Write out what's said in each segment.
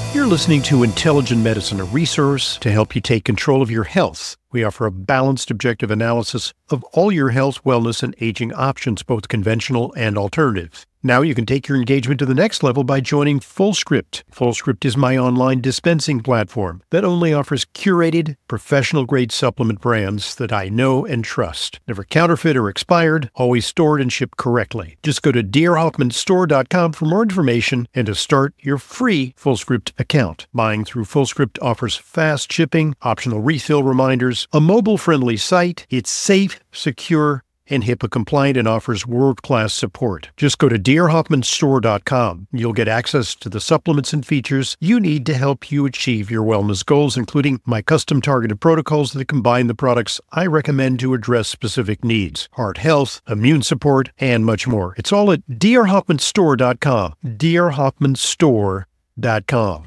You're listening to Intelligent Medicine, a resource to help you take control of your health. We offer a balanced, objective analysis of all your health, wellness, and aging options, both conventional and alternative. Now you can take your engagement to the next level by joining FullScript. FullScript is my online dispensing platform that only offers curated, professional-grade supplement brands that I know and trust. Never counterfeit or expired, always stored and shipped correctly. Just go to drhoffmanstore.com for more information and to start your free FullScript account. Buying through FullScript offers fast shipping, optional refill reminders, a mobile-friendly site. It's safe, secure, and HIPAA compliant and offers world-class support. Just go to drhoffmanstore.com. You'll get access to the supplements and features you need to help you achieve your wellness goals, including my custom targeted protocols that combine the products I recommend to address specific needs, heart health, immune support, and much more. It's all at drhoffmanstore.com. drhoffmanstore.com.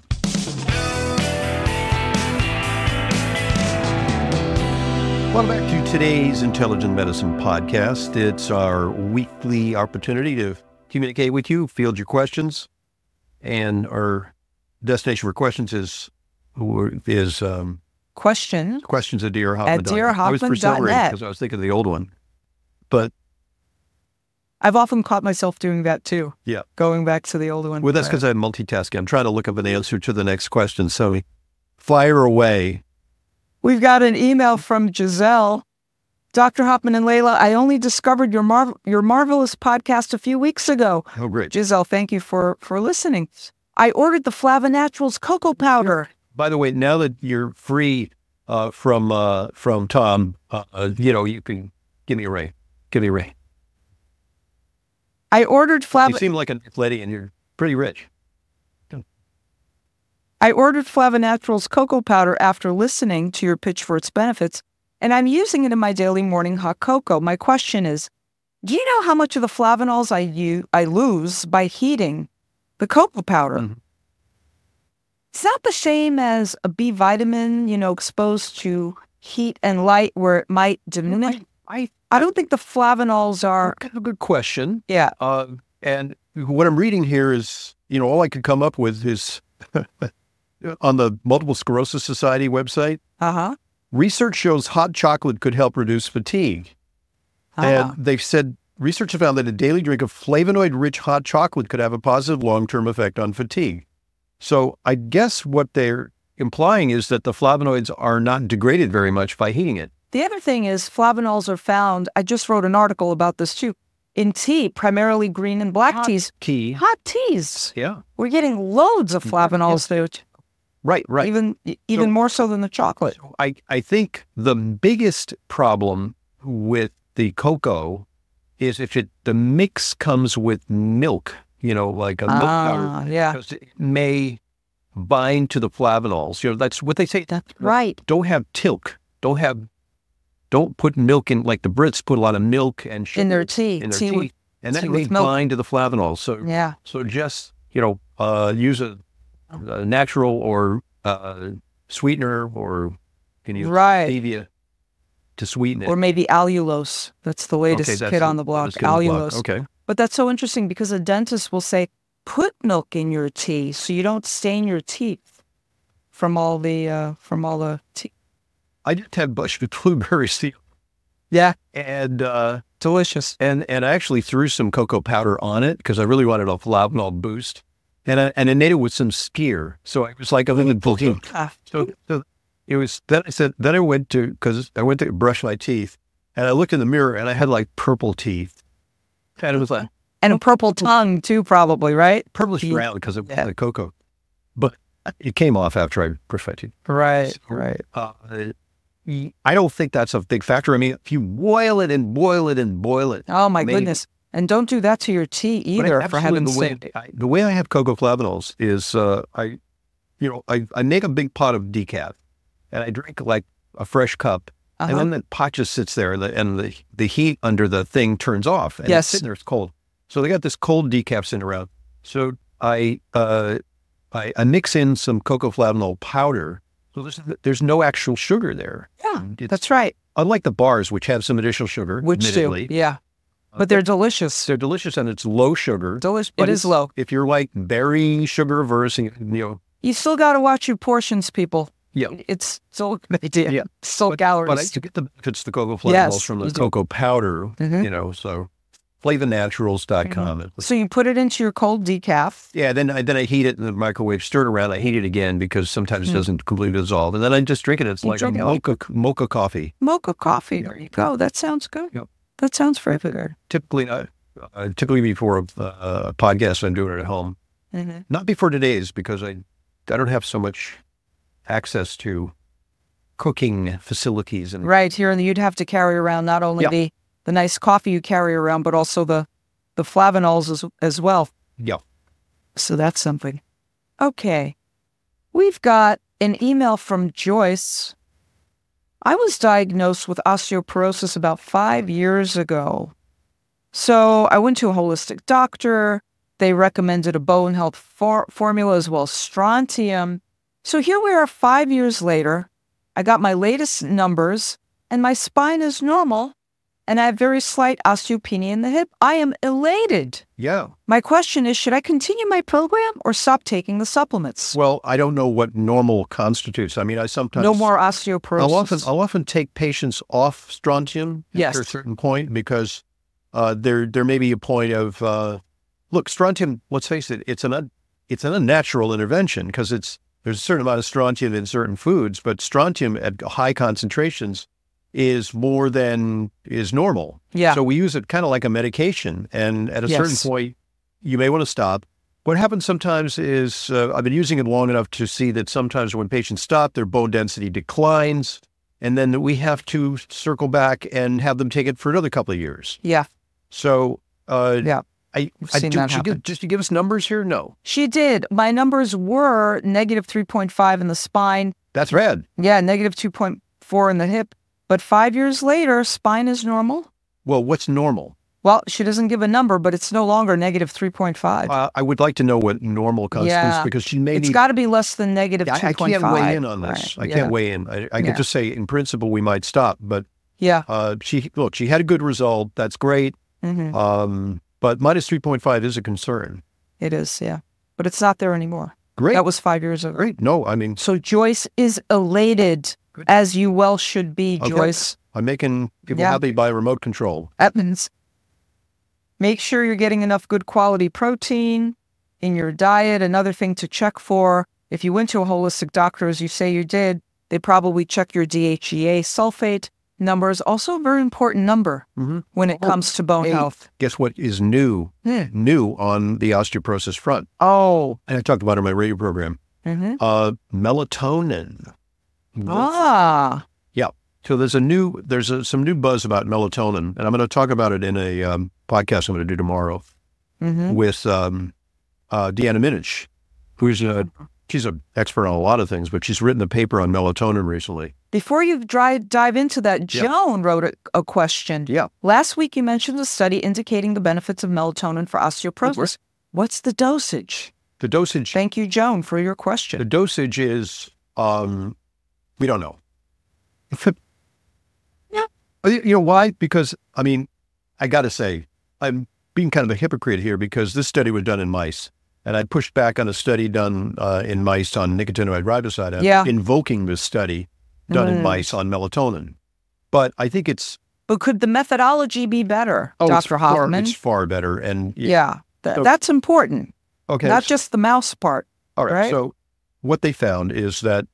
Welcome back to today's Intelligent Medicine podcast. It's our weekly opportunity to communicate with you, field your questions, and our destination for questions is questions at drhoffman.net. I was perseverating because I was thinking of the old one, but I've often caught myself doing that too. Yeah, going back to the old one. Well, that's because I'm multitasking. I'm trying to look up an answer to the next question. So, fire away. We've got an email from Giselle. Dr. Hoffman and Layla, I only discovered your marvelous podcast a few weeks ago. Oh, great. Giselle, thank you for listening. I ordered the Flavonaturals cocoa powder. By the way, now that you're free from Tom, you can give me a ring. Give me a ring. I ordered You seem like a lady and you're pretty rich. I ordered Flavonaturals cocoa powder after listening to your pitch for its benefits, and I'm using it in my daily morning hot cocoa. My question is, do you know how much of the flavonols I lose by heating the cocoa powder? Mm-hmm. It's not the same as a B vitamin, exposed to heat and light where it might diminish. I don't think the flavonols are... Kind of a good question. Yeah. And what I'm reading here is, all I could come up with is... on the Multiple Sclerosis Society website, research shows hot chocolate could help reduce fatigue. And they've said research has found that a daily drink of flavonoid-rich hot chocolate could have a positive long-term effect on fatigue. So I guess what they're implying is that the flavonoids are not degraded very much by heating it. The other thing is flavonols are found, I just wrote an article about this too, in tea, primarily green and black teas. Hot teas. Yeah. We're getting loads of flavonols there. Right. Even more so than the chocolate. I think the biggest problem with the cocoa is if the mix comes with milk, like a milk powder. Yeah. Because it may bind to the flavonols. That's what they say. That's right. Don't have tilk. Don't put milk in, like the Brits put a lot of milk and sugar in their tea. And that may bind to the flavonols. So, yeah. So just, use a natural or sweetener, or can use stevia to sweeten it. Or maybe allulose. That's the latest kid on the block. Allulose. Okay. But that's so interesting because a dentist will say, put milk in your tea so you don't stain your teeth from all the tea. I just had Bush with blueberry seal. Yeah. And delicious. And I actually threw some cocoa powder on it because I really wanted a flavanol boost. And I made it with some skier. So I was like a little balloon. So it was, then I went to brush my teeth and I looked in the mirror and I had like purple teeth. And it was like. And a purple tongue too, probably, right? Purplish brown because it was the cocoa. But it came off after I brushed my teeth. Right, so, right. I don't think that's a big factor. I mean, if you boil it and boil it and boil it. Oh my goodness. And don't do that to your tea either, for heaven's sake. The way I have cocoa flavonols is I make a big pot of decaf, and I drink like a fresh cup, and then the pot just sits there, and the heat under the thing turns off, and it's sitting there, it's cold. So they got this cold decaf sitting around. So I mix in some cocoa flavanol powder. So there's no actual sugar there. Yeah, that's right. Unlike the bars, which have some additional sugar, admittedly. Yeah. But they're delicious. They're delicious, and it's low sugar. It is low. If you're like berry sugar averse, and You still got to watch your portions, people. Yeah. It's still a good idea. Yeah. Still calories. But I used to get the benefits of the cocoa flavanols from the you do. cocoa powder, so flavonaturals.com. So you put it into your cold decaf. Yeah, then I heat it in the microwave, stir it around. I heat it again because sometimes it doesn't completely dissolve. And then I just drink it. It's like a mocha coffee. Mocha coffee. There you go. That sounds good. Yep. That sounds very good. Typically before a podcast, I'm doing it at home. Not before today's because I don't have so much access to cooking facilities. And right here, and you'd have to carry around not only the nice coffee you carry around, but also the flavanols as well. Yeah. So that's something. Okay. We've got an email from Joyce. I was diagnosed with osteoporosis about 5 years ago. So I went to a holistic doctor. They recommended a bone health formula as well as strontium. So here we are 5 years later. I got my latest numbers, and my spine is normal, and I have very slight osteopenia in the hip. I am elated. Yeah. My question is, should I continue my program or stop taking the supplements? Well, I don't know what normal constitutes. I mean, I sometimes... No more osteoporosis. I'll often take patients off strontium after a certain point because there may be a point of... look, strontium, let's face it, it's an unnatural intervention because there's a certain amount of strontium in certain foods, but strontium at high concentrations is more than is normal. Yeah. So we use it kind of like a medication. And at a certain point, you may want to stop. What happens sometimes is, I've been using it long enough to see that sometimes when patients stop, their bone density declines. And then we have to circle back and have them take it for another couple of years. Yeah. So, Just to give us numbers here? No. She did. My numbers were negative 3.5 in the spine. That's rad. Yeah, negative 2.4 in the hip. But 5 years later, spine is normal. Well, what's normal? Well, she doesn't give a number, but it's no longer negative 3.5. I would like to know what normal constitutes because she may It's got to be less than negative 2.5. I can't weigh in on this. Right. I can't weigh in. I could just say, in principle, we might stop. But she had a good result. That's great. But minus 3.5 is a concern. It is, yeah. But it's not there anymore. Great. That was 5 years ago. Great. No, I mean... So Joyce is elated, as you well should be, Joyce. I'm making people happy by remote control. Edmonds. Make sure you're getting enough good quality protein in your diet. Another thing to check for, if you went to a holistic doctor, as you say you did, they probably check your DHEA sulfate numbers. Also a very important number when it comes to bone health. Guess what is new? New on the osteoporosis front. Oh. And I talked about it in my radio program. Melatonin. Ah. Yeah. So there's some new buzz about melatonin, and I'm going to talk about it in a podcast I'm going to do tomorrow with Deanna Minich, she's an expert on a lot of things, but she's written a paper on melatonin recently. Before you dive into that, Joan wrote a question. Yeah. Last week you mentioned a study indicating the benefits of melatonin for osteoporosis. What's the dosage? The dosage. Thank you, Joan, for your question. The dosage is, we don't know. Yeah. You know why? Because, I mean, I got to say, I'm being kind of a hypocrite here because this study was done in mice. And I pushed back on a study done in mice on nicotinoid riboside. I'm invoking this study done in mice on melatonin. But I think it's... But could the methodology be better, Dr. Hoffman? It's far better. And that's important. Okay. Not just the mouse part. All right. So what they found is that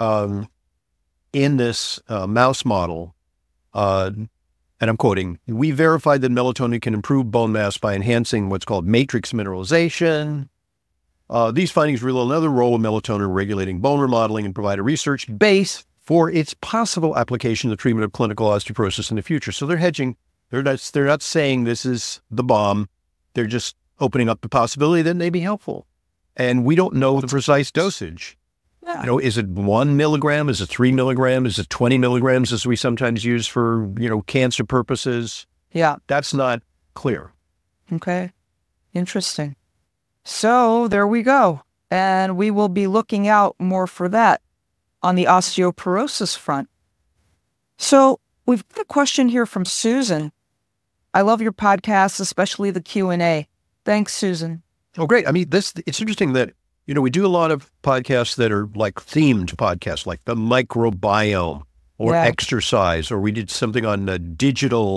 in this mouse model, and I'm quoting, we verified that melatonin can improve bone mass by enhancing what's called matrix mineralization. These findings reveal another role of melatonin regulating bone remodeling and provide a research base for its possible application in the treatment of clinical osteoporosis in the future. So they're hedging. They're not saying this is the bomb. They're just opening up the possibility that it may be helpful. And we don't know the precise dosage. Yeah. You know, is it 1 milligram? Is it 3 milligrams? Is it 20 milligrams as we sometimes use for, cancer purposes? Yeah. That's not clear. Okay. Interesting. So there we go. And we will be looking out more for that on the osteoporosis front. So we've got a question here from Susan. I love your podcast, especially the Q&A. Thanks, Susan. Oh, great. I mean, it's interesting that we do a lot of podcasts that are like themed podcasts, like the microbiome or exercise, or we did something on digital,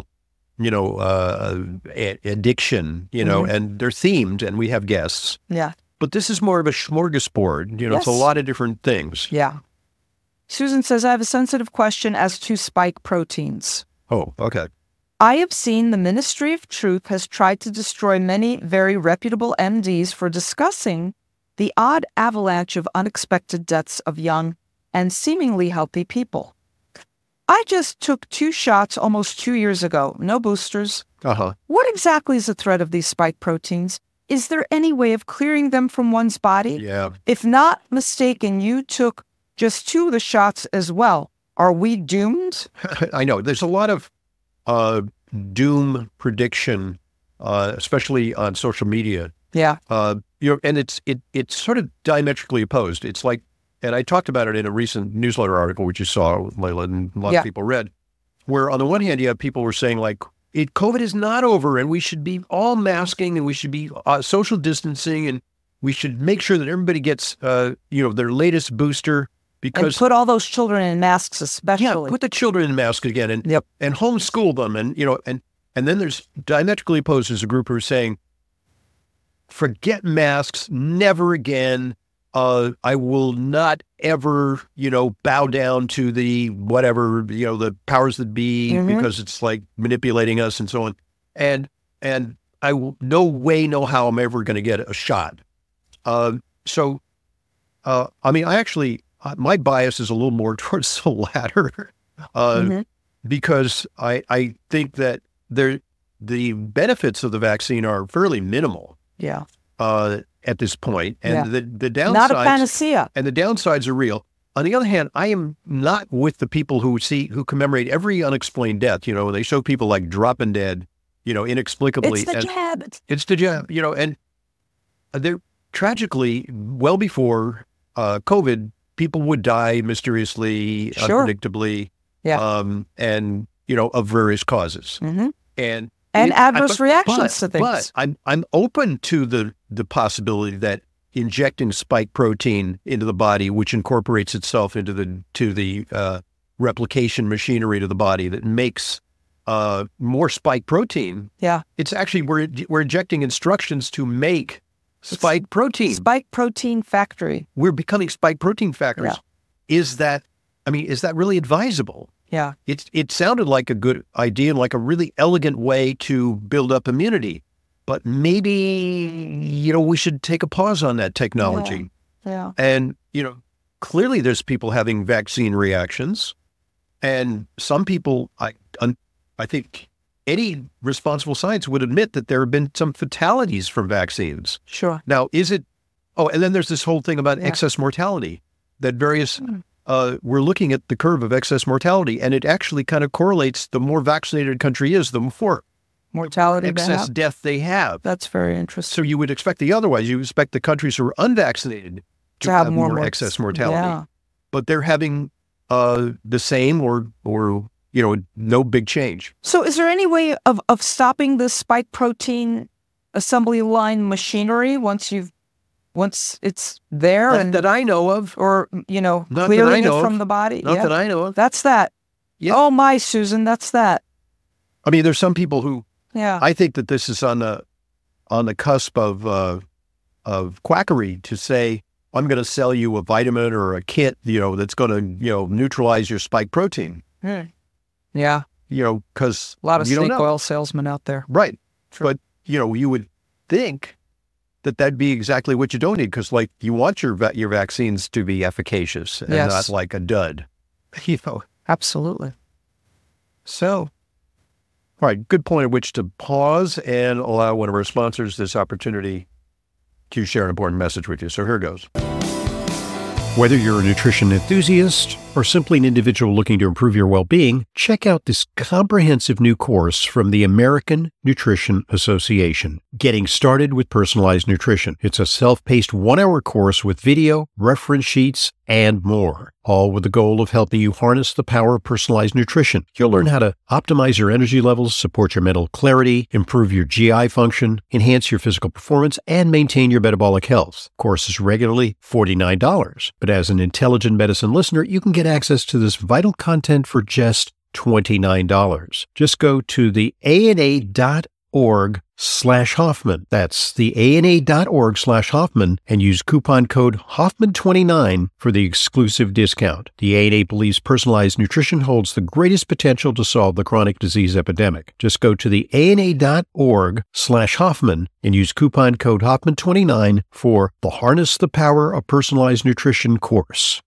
addiction, and they're themed and we have guests. Yeah. But this is more of a smorgasbord. It's a lot of different things. Yeah. Susan says, I have a sensitive question as to spike proteins. Oh, okay. I have seen the Ministry of Truth has tried to destroy many very reputable MDs for discussing the odd avalanche of unexpected deaths of young and seemingly healthy people. I just took 2 shots almost 2 years ago. No boosters. What exactly is the threat of these spike proteins? Is there any way of clearing them from one's body? Yeah. If not mistaken, you took just 2 of the shots as well. Are we doomed? I know. There's a lot of doom prediction, especially on social media. Yeah. And it's sort of diametrically opposed. It's like, and I talked about it in a recent newsletter article, which you saw, Layla, and a lot of people read, where on the one hand, you have people who are saying like, COVID is not over and we should be all masking and we should be social distancing and we should make sure that everybody gets, their latest booster. Because and put all those children in masks, especially. Yeah, put the children in masks again and homeschool them. And then there's diametrically opposed. There's a group who are saying, forget masks, never again. I will not ever, bow down to the whatever, the powers that be, because it's like manipulating us and so on. And I will no way, no how I'm ever going to get a shot. I actually, my bias is a little more towards the latter, because I think that the benefits of the vaccine are fairly minimal. Yeah. At this point, and the downsides, not a panacea, and the downsides are real. On the other hand, I am not with the people who commemorate every unexplained death. When they show people like dropping dead, inexplicably. It's the jab. It's the jab. And they're tragically well before COVID, people would die mysteriously, unpredictably, and of various causes, and adverse reactions to things. But I'm open to the possibility that injecting spike protein into the body, which incorporates itself into the replication machinery to the body that makes more spike protein. Yeah, it's actually we're injecting instructions to make spike protein. Spike protein factory. We're becoming spike protein factories. Yeah. Is that really advisable? Yeah. It sounded like a good idea and like a really elegant way to build up immunity. But maybe, we should take a pause on that technology. Yeah. And, clearly there's people having vaccine reactions. And some people, I think any responsible science would admit that there have been some fatalities from vaccines. Sure. Now, and then there's this whole thing about excess mortality that various... we're looking at the curve of excess mortality, and it actually kind of correlates. The more vaccinated a country is, the more mortality excess death they have. That's very interesting. So you would expect the otherwise. You expect the countries who are unvaccinated to have more excess mortality. Yeah. But they're having the same or no big change. So is there any way of stopping this spike protein assembly line machinery once it's there? Not that I know of. Or, clearing it from the body? Not that I know of. That's that. Yeah. Oh, my, Susan, that's that. I mean, there's some people who, I think that this is on the cusp of quackery to say, I'm going to sell you a vitamin or a kit, that's going to, neutralize your spike protein. Yeah. Because a lot of snake oil salesmen out there. Right. True. But, you would think that'd be exactly what you don't need, because you want your vaccines to be efficacious and not like a dud. Absolutely. So, all right, good point at which to pause and allow one of our sponsors this opportunity to share an important message with you. So here goes. Whether you're a nutrition enthusiast or simply an individual looking to improve your well-being, check out this comprehensive new course from the American Nutrition Association, Getting Started with Personalized Nutrition. It's a self-paced 1-hour course with video, reference sheets, and more, all with the goal of helping you harness the power of personalized nutrition. You'll learn how to optimize your energy levels, support your mental clarity, improve your GI function, enhance your physical performance, and maintain your metabolic health. The course is regularly $49, but as an Intelligent Medicine listener, you can get access to this vital content for just $29. Just go to the ANA.org/Hoffman. That's the ANA.org/Hoffman and use coupon code Hoffman29 for the exclusive discount. The ANA believes personalized nutrition holds the greatest potential to solve the chronic disease epidemic. Just go to the ANA.org/Hoffman and use coupon code Hoffman29 for the Harness the Power of Personalized Nutrition course.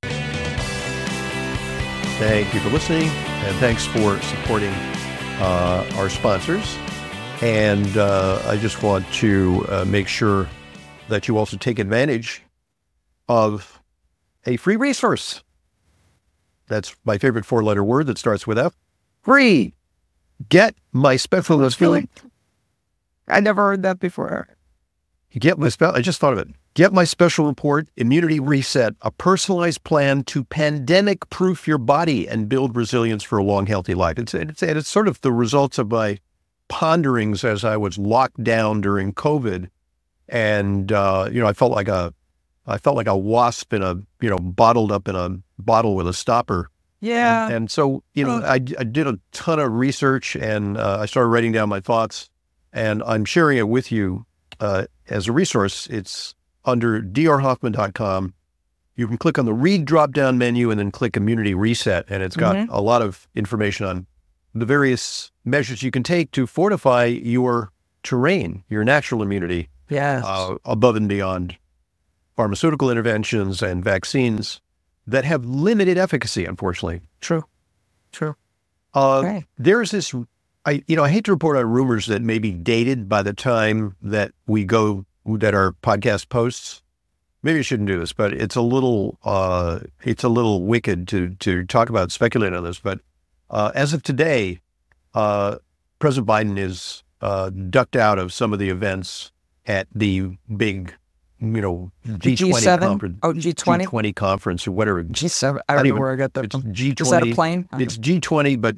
Thank you for listening, and thanks for supporting our sponsors. And I just want to make sure that you also take advantage of a free resource. That's my favorite 4-letter word that starts with F. Free. Get my special feeling. I never heard that before. I just thought of it. Get my special report, Immunity Reset, a personalized plan to pandemic-proof your body and build resilience for a long, healthy life. It's sort of the results of my ponderings as I was locked down during COVID, and I felt like a wasp in a bottled up in a bottle with a stopper. Yeah. And so I did a ton of research, and I started writing down my thoughts, and I'm sharing it with you as a resource. It's under drhoffman.com. You can click on the read drop-down menu and then click Immunity Reset, and it's got a lot of information on the various measures you can take to fortify your terrain, your natural immunity, above and beyond pharmaceutical interventions and vaccines that have limited efficacy, unfortunately. True. Right. There's this, I hate to report on rumors that may be dated by the time that that our podcast posts. Maybe I shouldn't do this, but it's a little wicked to talk about, speculate on this, but as of today, President Biden is ducked out of some of the events at the big, G20 G7? conference. Oh, G20? G20 conference or whatever. G7. I don't know where I got that It's from. G20. Is that a plane? It's G20, but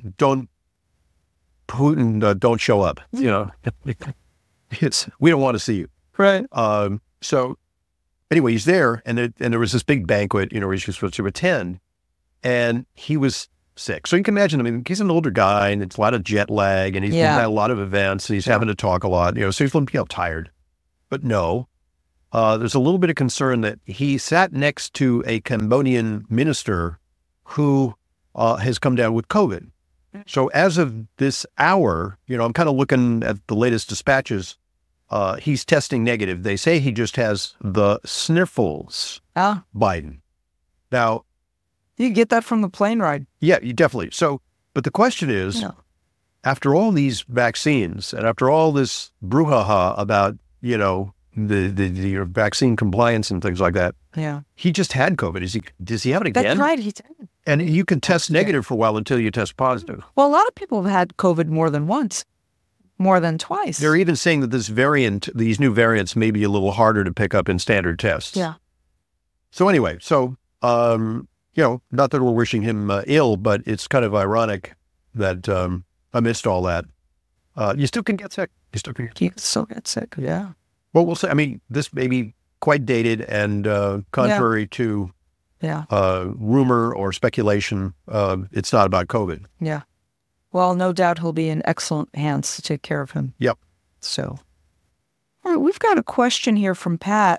Putin don't show up. We don't want to see you. Right. So anyway, he's there, and there was this big banquet, where he's supposed to attend, and he was sick. So you can imagine, he's an older guy, and it's a lot of jet lag, and he's been at a lot of events, and he's having to talk a lot, so he's a little tired. But no, there's a little bit of concern that he sat next to a Cambodian minister who has come down with COVID. So as of this hour, I'm kind of looking at the latest dispatches. He's testing negative. They say he just has the sniffles. Biden. Now, you get that from the plane ride. Yeah, you definitely. So, but the question is, after all these vaccines and after all this brouhaha about, the vaccine compliance and things like that, he just had COVID. Does he have it again? That's right, he did. And you can test negative for a while until you test positive. Well, a lot of people have had COVID more than once. More than twice. They're even saying that these new variants may be a little harder to pick up in standard tests. Yeah. So anyway, not that we're wishing him ill, but it's kind of ironic that amidst all that, you still can get sick. You still get sick, yeah. Well, we'll say, this may be quite dated and contrary to rumor or speculation. It's not about COVID. Yeah. Well, no doubt he'll be in excellent hands to take care of him. Yep. So, all right, we've got a question here from Pat.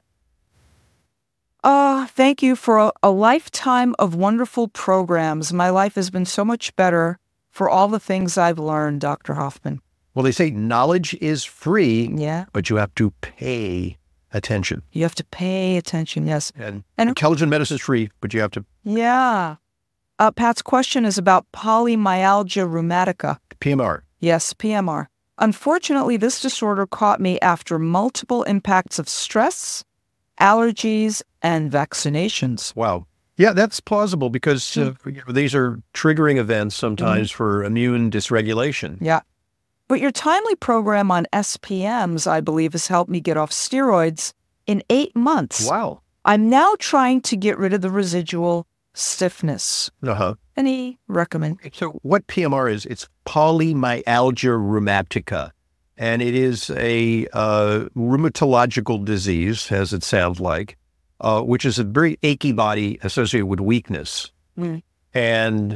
Thank you for a lifetime of wonderful programs. My life has been so much better for all the things I've learned, Dr. Hoffman. Well, they say knowledge is free, yeah, but you have to pay attention. You have to pay attention, yes. And intelligent medicine is free, but you have to. Yeah. Pat's question is about polymyalgia rheumatica. PMR. Yes, PMR. Unfortunately, this disorder caught me after multiple impacts of stress, allergies, and vaccinations. Wow. Yeah, that's plausible because these are triggering events sometimes for immune dysregulation. Yeah. But your timely program on SPMs, I believe, has helped me get off steroids in 8 months. Wow. I'm now trying to get rid of the residual stiffness. Uh-huh. Any recommendation? So what PMR is, it's polymyalgia rheumatica, and it is a rheumatological disease, as it sounds like, which is a very achy body associated with weakness. And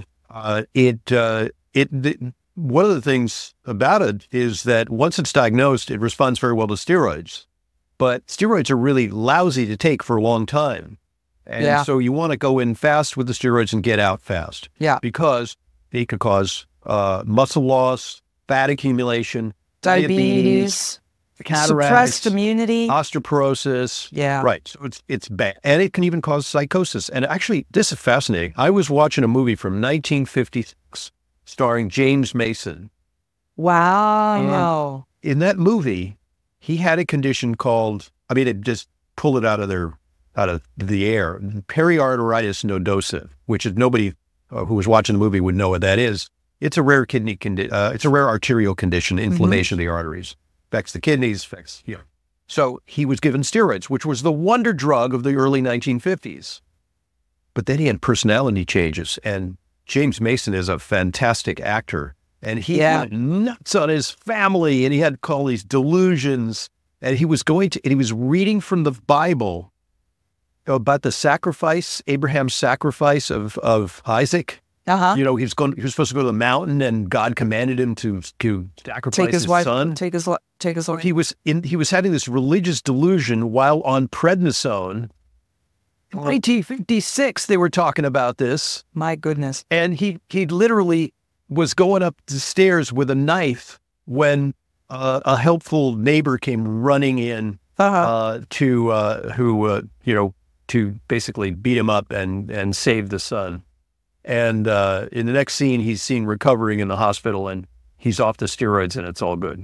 one of the things about it is that once it's diagnosed, it responds very well to steroids. But steroids are really lousy to take for a long time. And so you want to go in fast with the steroids and get out fast. Yeah. Because they could cause muscle loss, fat accumulation, diabetes, cataracts, suppressed immunity, osteoporosis. Yeah. Right. So it's bad. And it can even cause psychosis. And actually, this is fascinating. I was watching a movie from 1956 starring James Mason. Wow. In that movie, he had a condition called, it just pulled it out of the air, periarteritis nodosa, which is nobody who was watching the movie would know what that is. It's a rare it's a rare arterial condition, inflammation of the arteries. Affects the kidneys, So he was given steroids, which was the wonder drug of the early 1950s. But then he had personality changes, and James Mason is a fantastic actor, and he went nuts on his family, and he had all these delusions, and he was reading from the Bible about the sacrifice, Abraham's sacrifice of Isaac. Uh-huh. He was supposed to go to the mountain, and God commanded him to sacrifice his son. Take his wife. He was having this religious delusion while on prednisone. In 1956, they were talking about this. My goodness. And he literally was going up the stairs with a knife when a helpful neighbor came running in to basically beat him up and save the son. And in the next scene, he's seen recovering in the hospital, and he's off the steroids, and it's all good.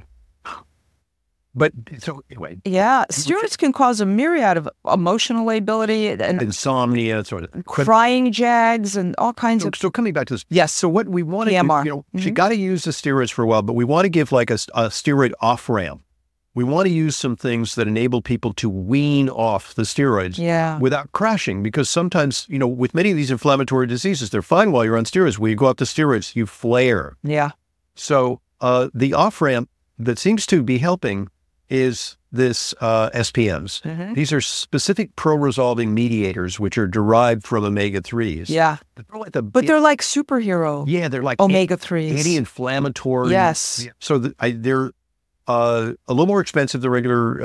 But so anyway. Yeah, steroids can cause a myriad of emotional lability and insomnia, sort of crying jags, and all kinds of. So coming back to this, yes. So what we want to do, she got to use the steroids for a while, but we want to give like a steroid off ramp. We want to use some things that enable people to wean off the steroids without crashing, because sometimes, with many of these inflammatory diseases, they're fine while you're on steroids. When you go off the steroids, you flare. Yeah. So the off ramp that seems to be helping is this SPMs. Mm-hmm. These are specific pro-resolving mediators, which are derived from omega-3s. Yeah. But they're like superhero. Yeah, they're like omega-3s. Anti-inflammatory. Yes. So they're a little more expensive than regular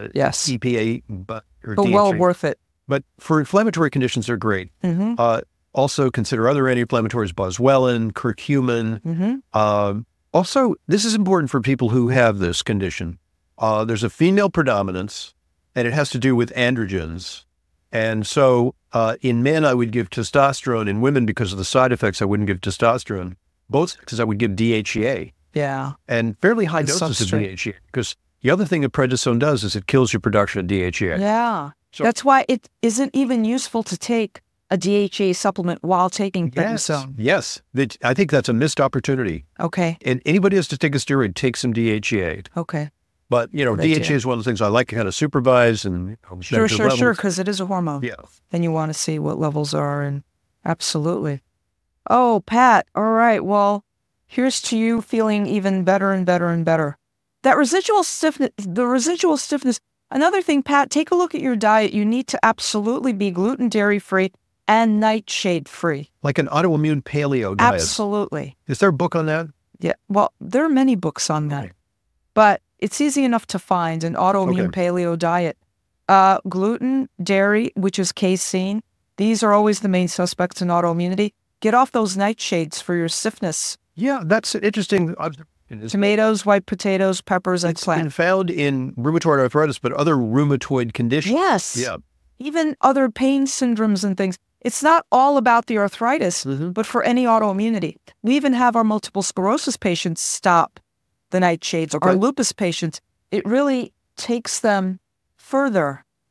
EPA, but well worth it. But for inflammatory conditions, they're great. Mm-hmm. Also consider other anti-inflammatories, boswellia, curcumin. Mm-hmm. Also, this is important for people who have this condition. There's a female predominance, and it has to do with androgens. And so in men, I would give testosterone. In women, because of the side effects, I wouldn't give testosterone. Both because I would give DHEA. Yeah. And fairly high doses of DHEA. Because the other thing that prednisone does is it kills your production of DHEA. Yeah. So, that's why it isn't even useful to take a DHEA supplement while taking prednisone. Yes. I think that's a missed opportunity. Okay. And anybody has to take a steroid, take some DHEA. Okay. But, DHEA is one of the things I like to kind of supervise and Sure, because it is a hormone. Yeah. And you want to see what levels are, and absolutely. Oh, Pat, all right, well, here's to you feeling even better and better and better. The residual stiffness, another thing, Pat, take a look at your diet. You need to absolutely be gluten, dairy-free, and nightshade-free. Like an autoimmune paleo diet. Absolutely. Is there a book on that? Yeah, well, there are many books on that. Okay. But it's easy enough to find an autoimmune paleo diet. Gluten, dairy, which is casein. These are always the main suspects in autoimmunity. Get off those nightshades for your stiffness. Yeah, that's interesting. Tomatoes, white potatoes, peppers, and plants. It's been found in rheumatoid arthritis, but other rheumatoid conditions. Yes. Yeah. Even other pain syndromes and things. It's not all about the arthritis, but for any autoimmunity. We even have our multiple sclerosis patients stop the nightshades, or lupus patients. It really takes them further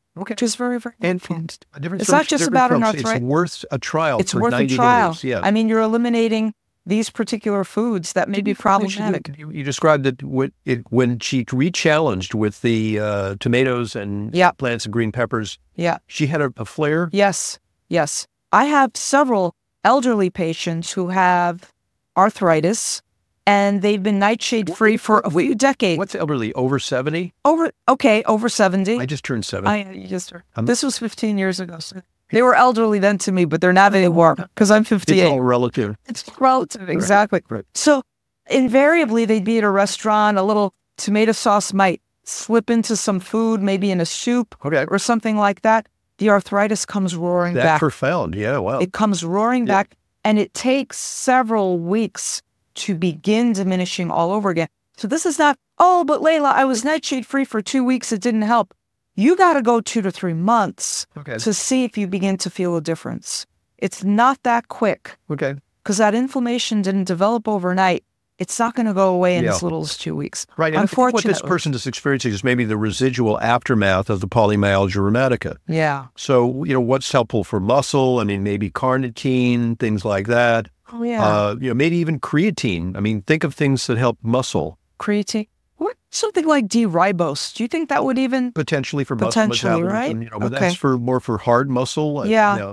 Okay. which is very, very helpful. And different It's not just about an arthritis. arthritis. It's worth a trial It's for worth a 90 trial. days. Yeah. I mean, you're eliminating these particular foods that may be problematic. You described it when she re-challenged with the tomatoes and plants and green peppers. Yeah. She had a flare? Yes. I have several elderly patients who have arthritis, and they've been nightshade free for a few decades. What's elderly? Over 70? Over 70. I just turned 70. This was 15 years ago. So they were elderly then to me, but they're not anymore because I'm 58. It's all relative. It's relative, exactly. Right. So invariably, they'd be at a restaurant, a little tomato sauce might slip into some food, maybe in a soup or something like that. The arthritis comes roaring back. That's profound. Yeah, wow. It comes roaring back, and it takes several weeks to begin diminishing all over again. So this is not, but Layla, I was nightshade free for 2 weeks. It didn't help. You got to go 2 to 3 months to see if you begin to feel a difference. It's not that quick. Okay. Because that inflammation didn't develop overnight. It's not going to go away in as little as 2 weeks. Right. And unfortunately, what this person is experiencing is maybe the residual aftermath of the polymyalgia rheumatica. Yeah. So, what's helpful for muscle? I mean, maybe carnitine, things like that. Oh, yeah. Maybe even creatine. I mean, think of things that help muscle. Creatine? What? Something like D-ribose. Do you think that would even... Potentially for muscle metabolism. Right? But that's more for hard muscle. Yeah.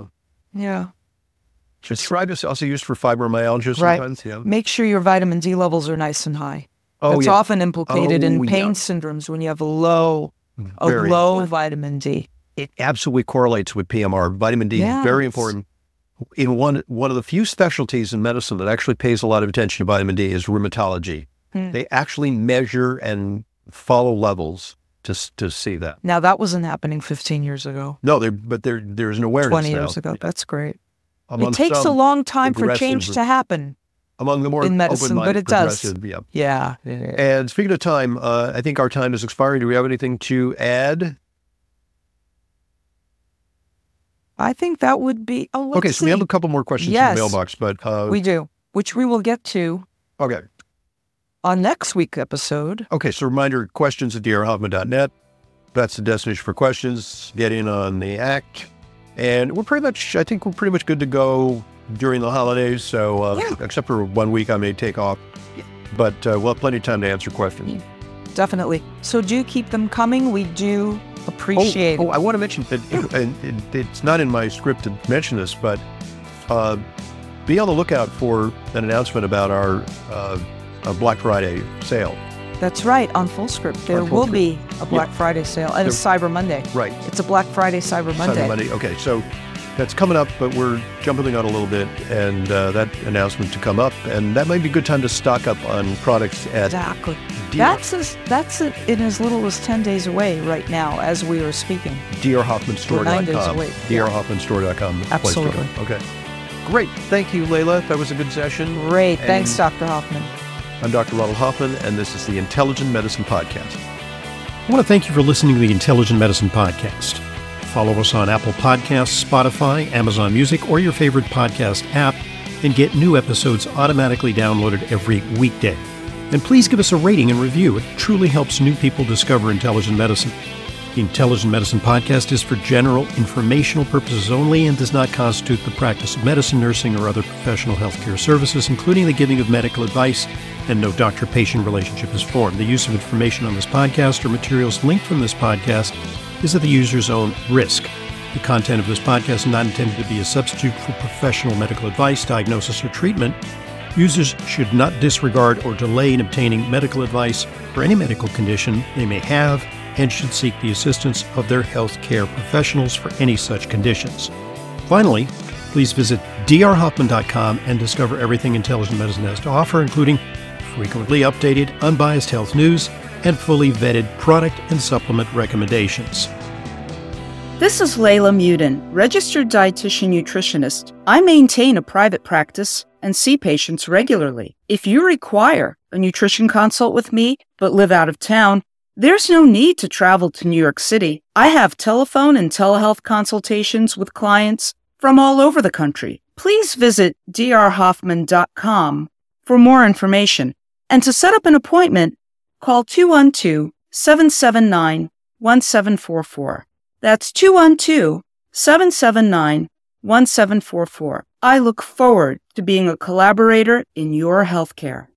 It's also used for fibromyalgia sometimes. Right. Make sure your vitamin D levels are nice and high. It's often implicated in pain syndromes when you have a low vitamin D. It absolutely correlates with PMR. Vitamin D is very important. In one of the few specialties in medicine that actually pays a lot of attention to vitamin D is rheumatology. They actually measure and follow levels to see that. Now, that wasn't happening 15 years ago. No, there's an awareness 20 years now. ago. That's great. Among it takes a long time for change to happen. Among the more in medicine, but it does. Yeah. And speaking of time, I think our time is expiring. Do we have anything to add? I think that would be... Okay, so we have a couple more questions in the mailbox, but... we do, which we will get to on next week's episode. Okay, so reminder, questions at drhoffman.net. That's the destination for questions. Get in on the act. And I think we're pretty much good to go during the holidays, so except for 1 week I may take off. But we'll have plenty of time to answer questions. Definitely. So do keep them coming. We do appreciate it. I want to mention that it's not in my script to mention this, but be on the lookout for an announcement about our Black Friday sale. That's right. On Fullscript, there will be a Black Friday sale and a Cyber Monday. Right. It's a Black Friday, Cyber Monday. Cyber Monday. Okay, so that's coming up, but we're jumping the gun a little bit, and that announcement to come up, and that might be a good time to stock up on products at... Exactly. That's in as little as 10 days away right now as we are speaking. drhoffmanstore.com. 9 days away. drhoffmanstore.com. Absolutely. Okay. Great. Thank you, Layla. That was a good session. Great. Thanks, Dr. Hoffman. I'm Dr. Ronald Hoffman, and this is the Intelligent Medicine Podcast. I want to thank you for listening to the Intelligent Medicine Podcast. Follow us on Apple Podcasts, Spotify, Amazon Music, or your favorite podcast app, and get new episodes automatically downloaded every weekday. And please give us a rating and review. It truly helps new people discover intelligent medicine. The Intelligent Medicine Podcast is for general informational purposes only and does not constitute the practice of medicine, nursing, or other professional healthcare services, including the giving of medical advice, and no doctor-patient relationship is formed. The use of information on this podcast or materials linked from this podcast is at the user's own risk. The content of this podcast is not intended to be a substitute for professional medical advice, diagnosis, or treatment. Users should not disregard or delay in obtaining medical advice for any medical condition they may have and should seek the assistance of their healthcare professionals for any such conditions. Finally, please visit drhoffman.com and discover everything Intelligent Medicine has to offer, including frequently updated, unbiased health news and fully vetted product and supplement recommendations. This is Layla Muden, registered dietitian nutritionist. I maintain a private practice and see patients regularly. If you require a nutrition consult with me but live out of town, there's no need to travel to New York City. I have telephone and telehealth consultations with clients from all over the country. Please visit drhoffman.com for more information. And to set up an appointment, call 212-779-1744. That's 212-779-1744. I look forward to being a collaborator in your healthcare.